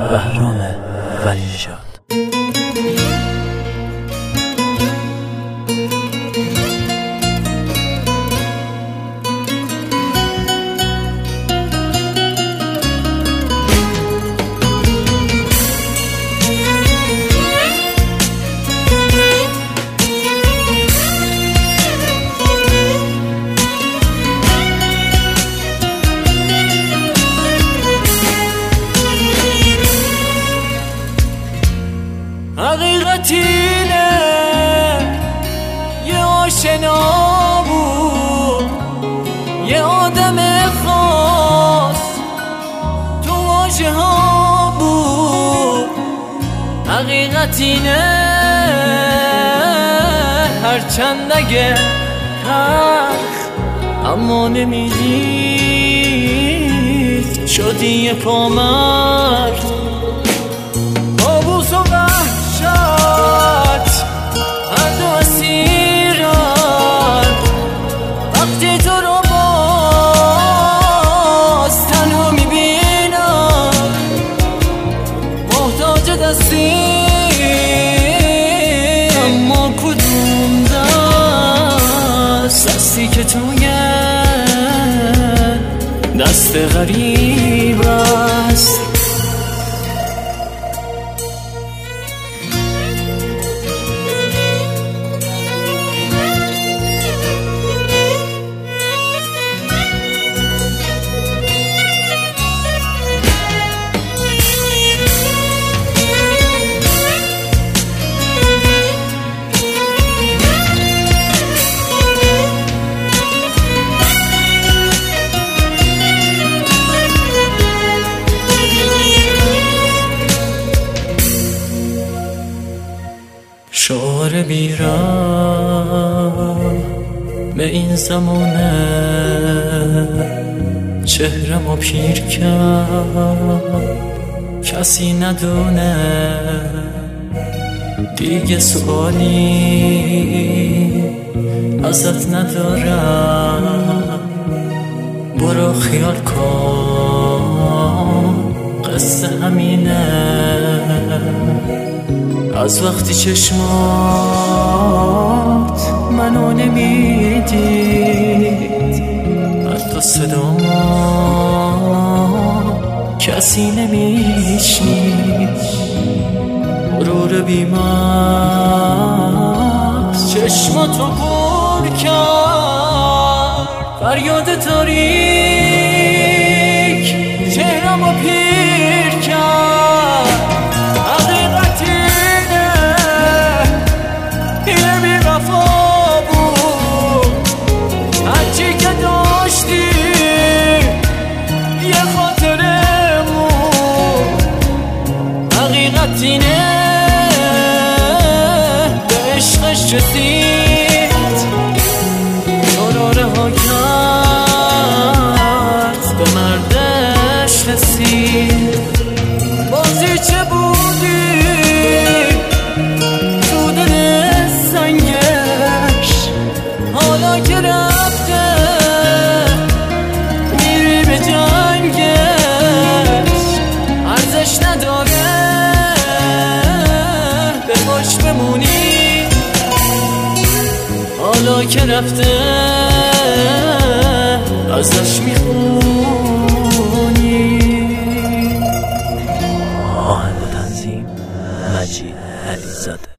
بهرام ولی نژاد. حقیقت اینه یه آشنا بود، یه آدم خاص تو واژه ها بود. حقیقت اینه هرچند اگه تلخ اما نمیدید شدی یه پامرد. کابوس و هر دو اسیران وقتی تو رو باز تنها میبینم، محتاج دستی اما کدوم دستی که توی دست غریب است. شعار بیرم به این زمانه چهرمو پیر کرد، کسی ندونه دیگه سوالی ازت ندارم. برو خیال کن قصه همینه، از وقتی چشمات منو نمیدید، حتی صدامو کسی نمیشنید. غرور بیمارس چشماتو پر کرد، فریاد تاریک چهرمو پیر کرد. اینه به عشقش رسید، چراره ها کرد به مردش رسید. بازی چه بودی تو دل سنگش، حالا که رفته میری به جنگش، ارزش نداره بمونی. حالا که رفته ازش میخونی. آهنگ و تنظیم مجید علیزاده.